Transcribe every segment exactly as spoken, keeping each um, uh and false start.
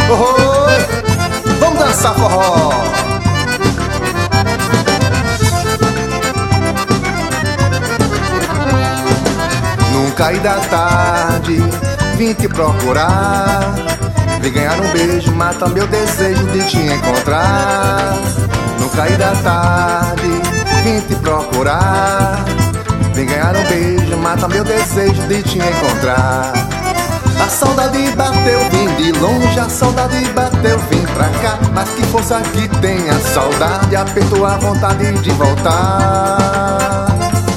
Oi, vamos dançar forró. Num cair da tarde, vim te procurar. Vim ganhar um beijo, mata meu desejo de te encontrar. No cair da tarde, vim te procurar. Vim ganhar um beijo, mata meu desejo de te encontrar. A saudade bateu, vim de longe, a saudade bateu, vim pra cá. Mas que força que tem a saudade, apertou a vontade de voltar.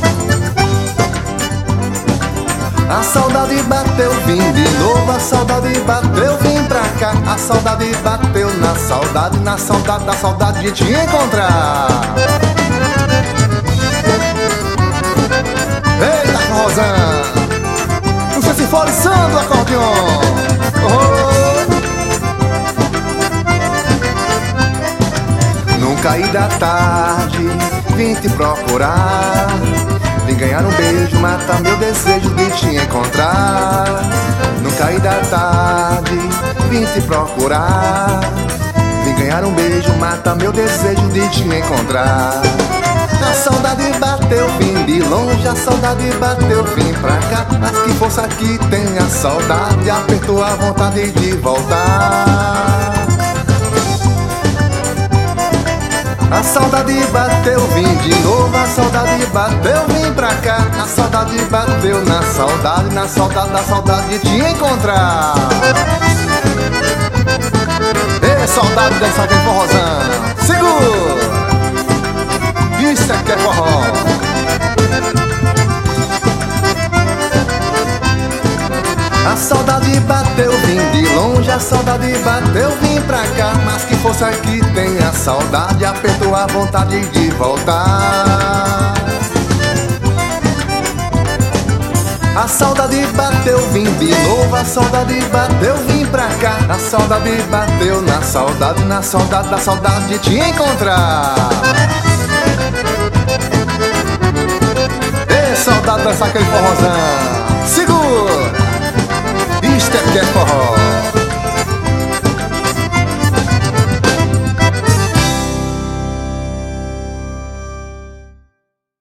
A saudade bateu, vim de novo, a saudade bateu, vim pra cá. A saudade bateu na saudade, na saudade da saudade de te encontrar. Eita, forrozão, puxa se foliçando o acordeon. Oh. No cair da tarde, vim te procurar. Vim ganhar um beijo, mata meu desejo de te encontrar. No cair da tarde, vim te procurar. Vim ganhar um beijo, mata meu desejo de te encontrar. A saudade bateu, vim de longe, a saudade bateu, vim pra cá. Mas que força que tem a saudade, apertou a vontade de voltar. A saudade bateu, vim de novo, a saudade bateu, vim pra cá. A saudade bateu na saudade, na saudade da saudade de te encontrar. Ei, saudade dessa aqui forrozão, segura! Isso aqui é forró. A saudade bateu, vim de longe, a saudade bateu, vim pra cá. Mas que força que tem a saudade, apertou a vontade de voltar. A saudade bateu, vim de novo, a saudade bateu, vim pra cá. A saudade bateu na saudade, na saudade da saudade de te encontrar. Ei, saudade dessa aquele forrozão, segura!